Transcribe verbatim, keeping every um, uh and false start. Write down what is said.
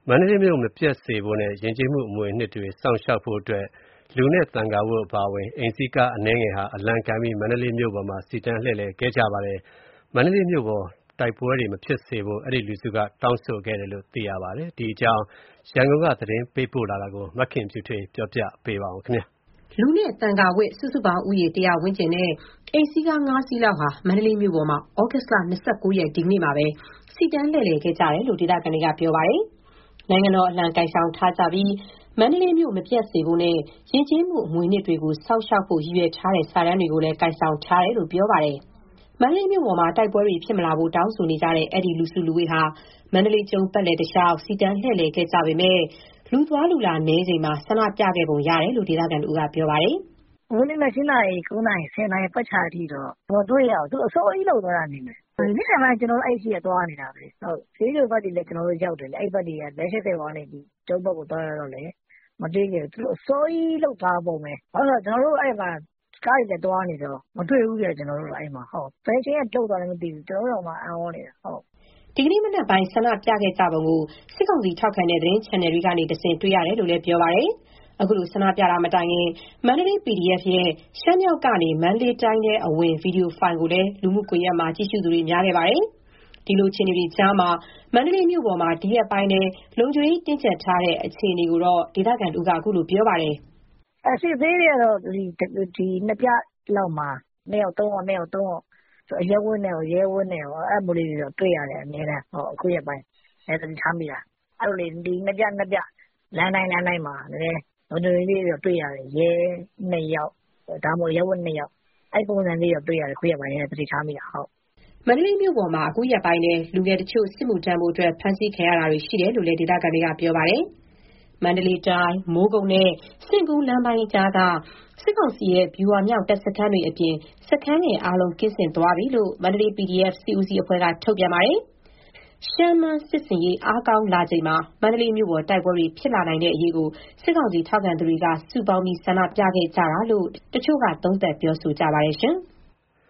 မန္တလေးမြို့မပျက်စေဖို့နဲ့ယဉ်ကျေးမှုအမွေအနှစ်တွေစောင့်ရှောက်ဖို့အတွက်လူနဲ့သံဃာဝတ်အပါအဝင်အိမ်စီးကားအနည်းငယ်ဟာအလံကိုင်ပြီးမန္တလေးမြို့ပေါ်မှာစီတန်းလှည့်လည်ခဲ့ကြပါတယ်။မန္တလေးမြို့ပေါ်တိုက်ပွဲတွေမဖြစ်စေဖို့အဲဒီလူစုကတောင်းဆိုခဲ့တယ်လို့သိရပါတယ်။ဒီအကြောင်းရန်ကုန်ကသတင်းပေးပို့လာတာကိုမခင်ဖြူထွေးပြောပြပေးပါဦးခင်ဗျာ။လူနဲ့သံဃာဝတ်စုစုပေါင်းဦးရေတစ်ရာဝန်းကျင်နဲ့အိမ်စီးကားငါးစီးလောက်ဟာမန္တလေးမြို့ပေါ်မှာဩဂတ်စ်လ၂၉ရက်ဒီကနေ့မှာပဲစီတန်းလှည့်လည်ခဲ့ကြတယ်လို့ဒေသခံတွေကပြောပါတယ်။နိုင်ငံတော်အလံကိုင်ဆောင်ထားကြပြီးမန္တလေးမြို့မပျက်စေဖို့နဲ့ယဉ်ကျေးမှုအမွေအနှစ်တွေကိုစောင့်ရှောက်ဖို့ရည်ရွယ်ထားတဲ့စာတန်းတွေကိုလည်းကိုင်ဆောင်ထားတယ်လို့ပြောပါတယ်။မန္တလေးမြို့ပေါ်မှာတိုက်ပွဲတွေဖြစ်မလာဖို့တောင်းဆိုနေကြတဲ့အဲ့ဒီလူစုလူဝေးဟာမန္တလေးကျုံပတ်လည်တစ်လျှောက်စီတန်းလှည့်လည်ခဲ့ကြပေမဲ့လူသွားလူလာနည်းချိန်မှာဆန္ဒပြခဲ့ပုံရတယ်လို့ဒေသခံတို့ကပြောပါတယ်။“မနက်၈နာရီ၊၉နာရီ၊၁၀နာရီပတ်ချာလည်အထိတော့မတွေ့ရဘူး။သူတို့အစောကြီးလုပ်သွားတာနေမယ်။နေ့လည်ပိုင်းကျနော်တို့အဲ့ရှေ့ကသွားနေတာပဲ။ဟုတ်ဈေးချိုဘက်တွေလည်းကျနော်တို့ရောက်တယ်လေ။အဲ့ဘက်တွေကလမ်း၈၀ကနေပြီးကျုံးဘက်ကိုသွားရတော့လေမတွေ့ခဲ့ဘူး။သူတို့အစောကြီးလုပ်ထားပုံပဲ။ဘာလို့လဲဆိုတော့ကျနော်တို့အဲ့မှာကားတွေလည်းသွားနေတော့မတွေ့ဘူးလေကျနော်တို့အဲ့မှာဟုတ်ဘယ်ချိန်ကလုပ်သွားလဲမသိဘူးကျနော်တို့တော့မှအံ့ဩနေတာဟုတ်ဒီကနေ့မနက်ပိုင်းဆန္ဒပြခဲ့ကြပုံကိုစစ်ကောင်စီထောက်ခံတဲ့သတင်း channel တွေကနေတဆင့်တွေ့ရတယ်လို့လည်းပြောပါတယ်။အခုလိုဆန္ဒပြတာမတိုင်ခင်မန္တလေး ပီဒီအက်ဖ် ရဲ့ရှမ်းမြောက်ကနေမန္တလေးတိုင်းထဲအဝင်ဗီဒီယိုဖိုင်ကိုလည်းလူမှုကွန်ရက်မှာကြည့်ရှုသူတွေများခဲ့ပါတယ်။ဒီလိုအခြေအနေတွေကြားမှာမန္တလေးမြို့ပေါ်မှာဒီရက်ပိုင်းထဲလုံခြုံရေးတင်းကျပ်ထားတဲ့အခြေအနေကိုတော့ဒေသခံတို့ကအခုလိုပြောပါတယ်။“အစစ်အဆေးတွေကတော့ဒီဒီနှစ်ပြလောက်မှာနှစ်ယောက်သုံးယောက်နှစ်ယောက်သုံးယောက်အရပ်ဝတ်နဲ့ရောရဲဝတ်နဲ့ရောအဲ့လိုလေးတွေတော့တွေ့ရတယ်အများတန်းဟုတ်အခုရက်ပိုင်းအဲသတိထားမိတာအဲ့လိုလေဒီနှစ်ပြနှစ်ပြလမ်းတိုင်းလမ်းတိုင်းမှာလည်းလုံခြုံရေးလေးတွေတွေ့ရတယ်ရဲနှစ်ယောက်ဒါမှမဟုတ်ရဲဝတ်နှစ်ယောက်အဲ့ပုံစံလေးတွေတွေ့ရတယ်ခုရက်ပိုင်းနဲ့သတိထားမိတာဟုတ်မန္တလေးမြို့ပေါ်မှာအခုရက်ပိုင်းနဲ့လူငယ်တချို့စစ်မှုထမ်းဖို့အတွက်ဖမ်းဆီးခံရတာတွေရှိတယ်လို့လည်းဒေသခံတွေကပြောပါတယ်။မန္တလေးတိုင်းမိုးကုတ်နဲ့စင့်ကူးလမ်းပိုင်းကြားကစစ်ကောင်စီရဲ့ဗျူဟာမြောက်တပ်စခန်းတွေအပြင်စခန်းငယ်အားလုံးကင်းစင်သွားပြီလို့မန္တလေး ပီဒီအက်ဖ် စစ်ဦးစီးအဖွဲ့ကထုတ်ပြန်ပါတယ်။ရှမ်း-မန်းစစ်ဆင်ရေးအားကောင်းလာချိန်မှာမန္တလေးမြို့ပေါ်တိုက်ပွဲတွေဖြစ်လာနိုင်တဲ့အရေးကိုစစ်ကောင်စီထောက်ခံသူတွေကစုပေါင်းပြီးဆန္ဒပြခဲ့ကြတာလို့တချို့ကသုံးသပ်ပြောဆိုကြပါတယ်ရှင်။